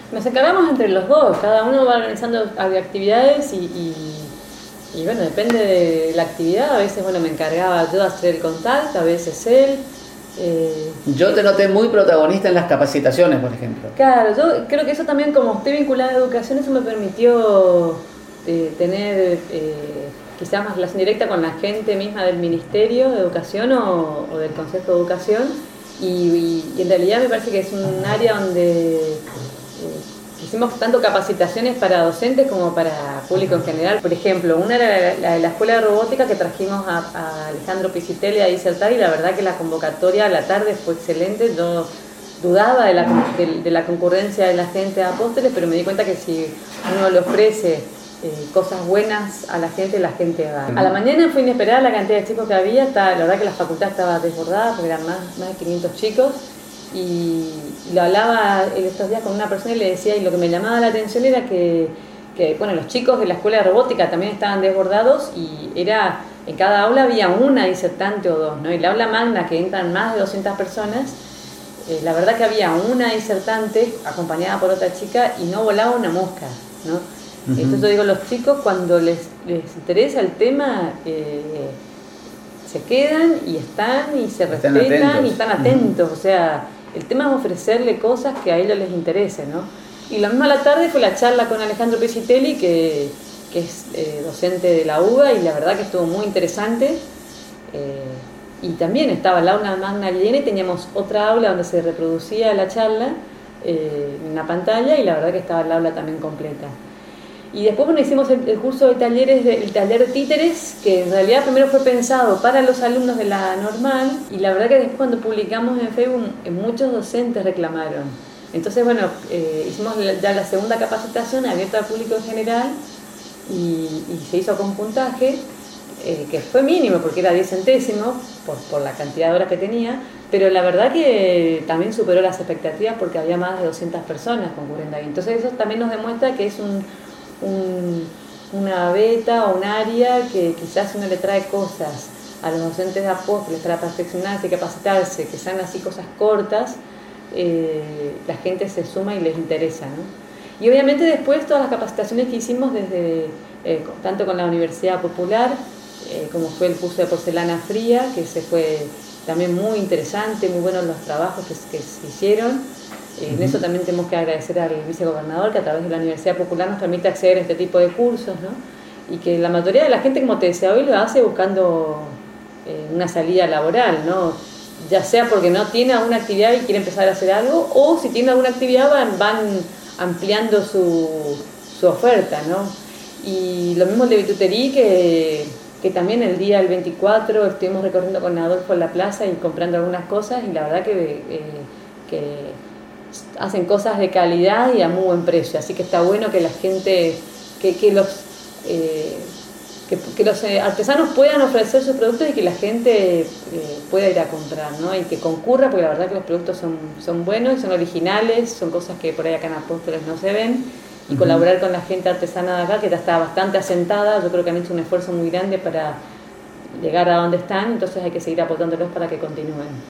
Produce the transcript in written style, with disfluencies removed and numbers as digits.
Nos encargamos entre los dos, cada uno va organizando actividades y bueno, depende de la actividad. A veces me encargaba yo de hacer el contacto, a veces él. Yo te noté muy protagonista en las capacitaciones, por ejemplo. Claro, yo creo que eso también, como estoy vinculada a educación, eso me permitió tener quizás más relación directa con la gente misma del Ministerio de Educación o del Consejo de Educación, y en realidad me parece que es un área donde hicimos tanto capacitaciones para docentes como para público en general. Por ejemplo, una era la de la Escuela de Robótica, que trajimos a Alejandro Piscitelli a disertar, y la verdad que la convocatoria a la tarde fue excelente. Yo dudaba de la concurrencia de la gente de Apóstoles, pero me di cuenta que si uno le ofrece cosas buenas a la gente va. A la mañana fue inesperada la cantidad de chicos que había. La verdad que la facultad estaba desbordada porque eran más de 500 chicos. Y lo hablaba estos días con una persona y le decía, y lo que me llamaba la atención era que los chicos de la escuela de robótica también estaban desbordados, y en cada aula había una disertante o dos, ¿no? Y la aula magna, que entran más de 200 personas, la verdad que había una disertante acompañada por otra chica y no volaba una mosca, ¿no? Uh-huh. Entonces yo digo, los chicos cuando les interesa el tema, se quedan y están y se respetan y están atentos. O sea, el tema es ofrecerle cosas que a ellos les interesen, ¿no? Y lo mismo a la tarde fue la charla con Alejandro Piscitelli, que es docente de la UBA, y la verdad que estuvo muy interesante. Y también estaba la aula magna llena y teníamos otra aula donde se reproducía la charla en la pantalla, y la verdad que estaba el aula también completa. Y después hicimos el curso de talleres, el taller de títeres, que en realidad primero fue pensado para los alumnos de la normal, y la verdad que después cuando publicamos en Facebook muchos docentes reclamaron. Entonces hicimos ya la segunda capacitación abierta al público en general, y se hizo con puntaje, que fue mínimo porque era 10 centésimos por la cantidad de horas que tenía, pero la verdad que también superó las expectativas porque había más de 200 personas concurriendo ahí. Entonces eso también nos demuestra que es una beta o un área que quizás uno le trae cosas a los docentes de Apóstoles para perfeccionarse, capacitarse, que sean así cosas cortas, la gente se suma y les interesa, ¿no? Y obviamente después todas las capacitaciones que hicimos desde tanto con la Universidad Popular, como fue el curso de porcelana fría, que se fue también muy interesante, muy buenos los trabajos que se hicieron. En eso también tenemos que agradecer al vicegobernador, que a través de la Universidad Popular nos permite acceder a este tipo de cursos, ¿no? Y que la mayoría de la gente, como te decía hoy, lo hace buscando una salida laboral, ¿no? Ya sea porque no tiene alguna actividad y quiere empezar a hacer algo, o si tiene alguna actividad van ampliando su oferta, ¿no? Y lo mismo el de bitutería, que también el día del 24 estuvimos recorriendo con Adolfo la plaza y comprando algunas cosas, y la verdad que hacen cosas de calidad y a muy buen precio, así que está bueno que la gente, que los artesanos puedan ofrecer sus productos y que la gente pueda ir a comprar, ¿no? Y que concurra, porque la verdad que los productos son buenos y son originales, son cosas que por ahí acá en Apóstoles no se ven, y colaborar con la gente artesana de acá, que ya está bastante asentada. Yo creo que han hecho un esfuerzo muy grande para llegar a donde están, entonces hay que seguir apoyándolos para que continúen.